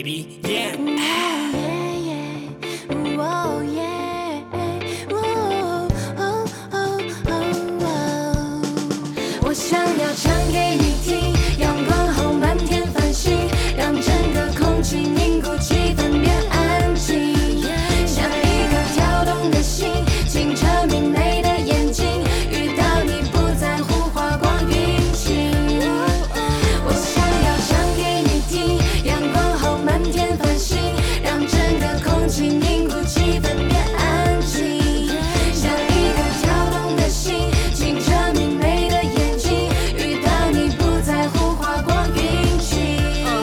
baby, yeah. 我想要唱给你听，阳光后满天繁星，让整个空气凝固，气氛变安静，像一颗跳动的心，清澈明媚的眼睛，遇到你不在乎花光云情。我想要唱给你听，阳光后满天繁星，让整个空气凝固，气氛变安静，像一颗跳动的心，清澈明媚的眼睛，遇到你不在乎花光云情。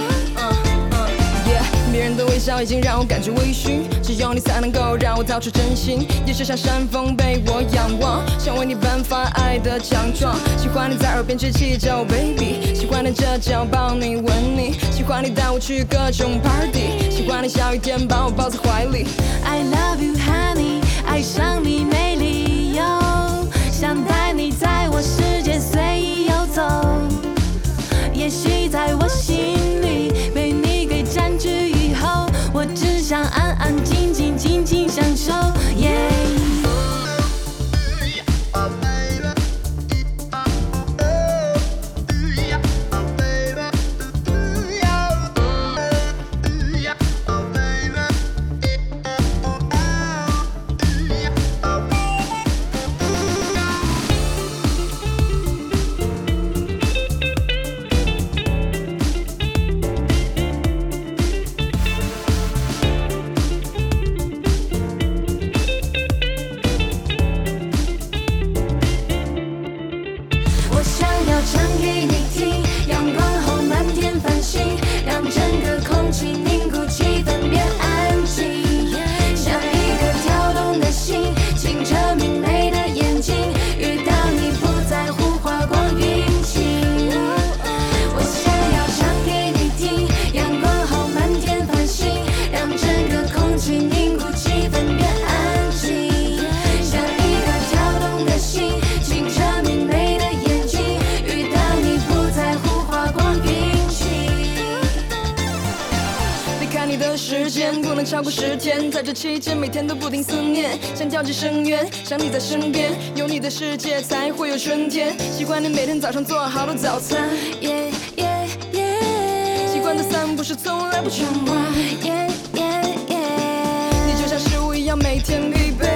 别人的微笑已经让我感觉微醺，只有你才能够让我掏出真心。也就像山峰被我仰望，想为你颁发爱的奖状。喜欢你在耳边吹气叫我 baby， 喜欢踮着脚抱你吻你，喜欢你带我去各种 party， 喜欢你下雨天把我抱在怀里。 I love you honey， 爱上你没理由，想带你在我世界随意游走。也许在我心里被你给占据以后，我只想安安静静静静享受。我想要唱给你听，阳光后满天繁星，让整个空气凝固，气氛变安静，像一颗跳动的心，清澈明媚的眼睛，遇到你不在乎花光云情。我想要唱给你听，阳光后满天繁星，让整个空气凝固，气氛变安静，像一颗跳动的心，清澈明媚的眼睛，遇到你不在乎花光云情。 离开你的时间不能超过10天，在这期间每天都不停思念，想掉进深渊，想你在身边，有你的世界才会有春天。喜欢你每天早上做好的早餐，习惯的散步是从来不转弯，你就像食物一样每天必备。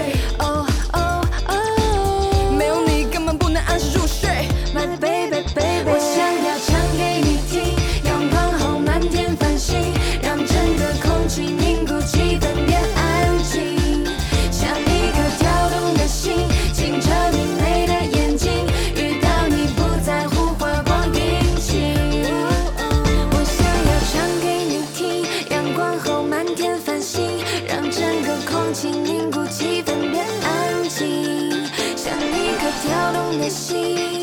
没有你根本不能安适入睡。 My baby baby， 我想要唱给你听，阳光后满天繁星，让整个空气凝固，气氛变安静，像一颗跳动的心，清澈明媚的眼睛，遇到你不在乎花光云情。我想要唱给你听，阳光后满天繁星，让整个空气凝固，气氛变安静，像一颗跳动的心。